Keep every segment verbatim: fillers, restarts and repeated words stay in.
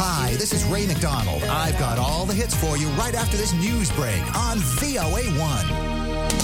Hi, this is Ray McDonald. I've got all the hits for you right after this news break on V O A one.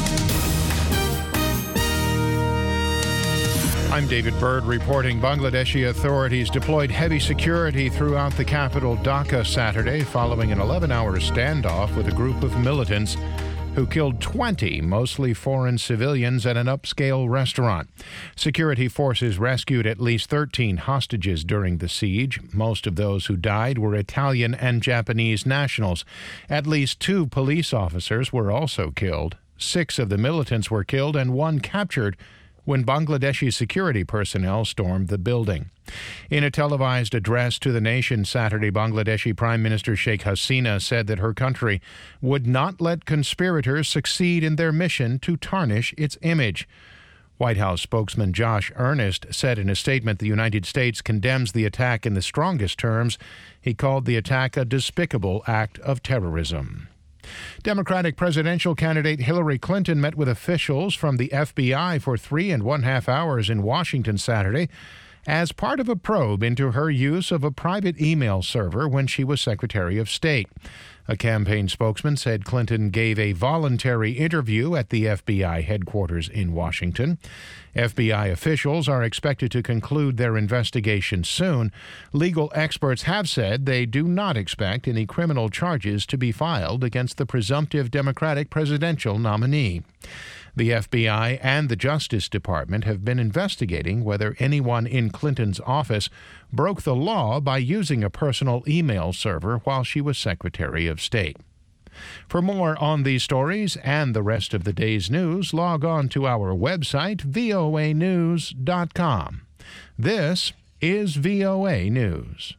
I'm David Bird reporting Bangladeshi authorities deployed heavy security throughout the capital Dhaka Saturday following an eleven-hour standoff with a group of militants who killed twenty, mostly foreign civilians, at an upscale restaurant. Security forces rescued at least thirteen hostages during the siege. Most of those who died were Italian and Japanese nationals. At least two police officers were also killed. Six of the militants were killed and one captured when Bangladeshi security personnel stormed the building. In a televised address to the nation Saturday, Bangladeshi Prime Minister Sheikh Hasina said that her country would not let conspirators succeed in their mission to tarnish its image. White House spokesman Josh Earnest said in a statement the United States condemns the attack in the strongest terms. He called the attack a despicable act of terrorism. Democratic presidential candidate Hillary Clinton met with officials from the F B I for three and one half hours in Washington Saturday as part of a probe into her use of a private email server when she was Secretary of State. A campaign spokesman said Clinton gave a voluntary interview at the F B I headquarters in Washington. F B I officials are expected to conclude their investigation soon. Legal experts have said they do not expect any criminal charges to be filed against the presumptive Democratic presidential nominee. The F B I and the Justice Department have been investigating whether anyone in Clinton's office broke the law by using a personal email server while she was Secretary of State. For more on these stories and the rest of the day's news, log on to our website, V O A news dot com. This is V O A News.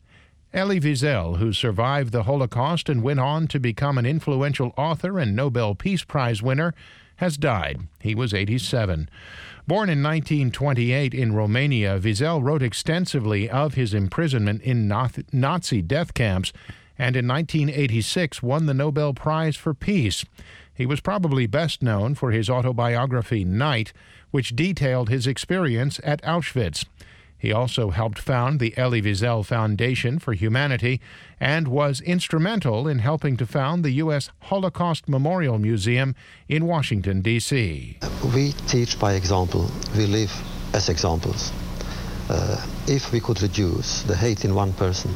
Elie Wiesel, who survived the Holocaust and went on to become an influential author and Nobel Peace Prize winner, has died. He was eighty-seven. Born in nineteen twenty-eight in Romania, Wiesel wrote extensively of his imprisonment in Nazi death camps and in nineteen eighty-six won the Nobel Prize for Peace. He was probably best known for his autobiography, Night, which detailed his experience at Auschwitz. He also helped found the Elie Wiesel Foundation for Humanity and was instrumental in helping to found the U S Holocaust Memorial Museum in Washington, D C We teach by example. We live as examples. Uh, if we could reduce the hate in one person,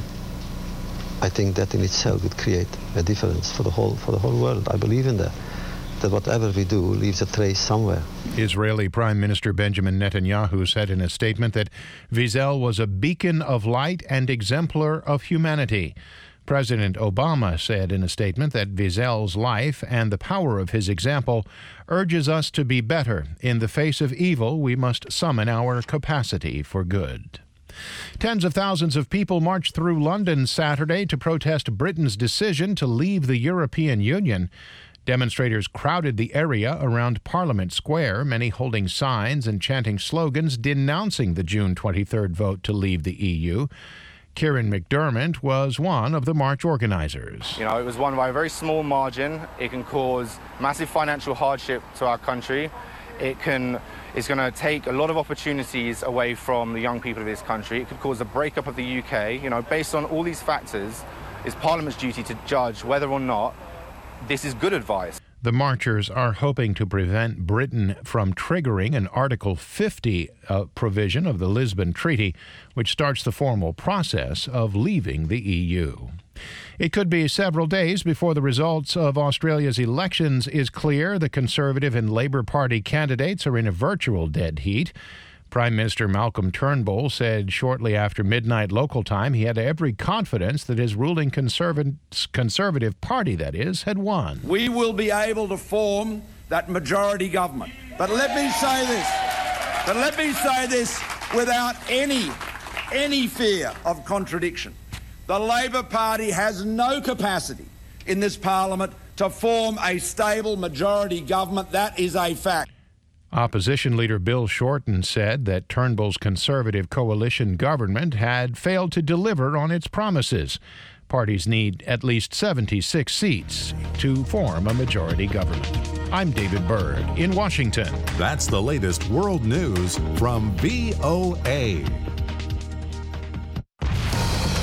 I think that in itself would create a difference for the whole for the whole world. I believe in that. That whatever we do leaves a trace somewhere. Israeli Prime Minister Benjamin Netanyahu said in a statement that Wiesel was a beacon of light and exemplar of humanity. President Obama said in a statement that Wiesel's life and the power of his example urges us to be better. In the face of evil, we must summon our capacity for good. Tens of thousands of people marched through London Saturday to protest Britain's decision to leave the European Union. Demonstrators crowded the area around Parliament Square, many holding signs and chanting slogans denouncing the June twenty-third vote to leave the E U. Kieran McDermott was one of the march organizers. You know, it was won by a very small margin. It can cause massive financial hardship to our country. It can, it's going to take a lot of opportunities away from the young people of this country. It could cause a breakup of the U K. You know, based on all these factors, it's Parliament's duty to judge whether or not this is good advice. The marchers are hoping to prevent Britain from triggering an Article fifty uh, provision of the Lisbon Treaty, which starts the formal process of leaving the E U. It could be several days before the results of Australia's elections is clear. The Conservative and Labour Party candidates are in a virtual dead heat. Prime Minister Malcolm Turnbull said shortly after midnight local time he had every confidence that his ruling conservative, conservative party, that is, had won. We will be able to form that majority government. But let me say this, but let me say this without any, any fear of contradiction. The Labor Party has no capacity in this Parliament to form a stable majority government. That is a fact. Opposition leader Bill Shorten said that Turnbull's Conservative coalition government had failed to deliver on its promises. Parties need at least seventy-six seats to form a majority government. I'm David Bird in Washington. That's the latest world news from V O A.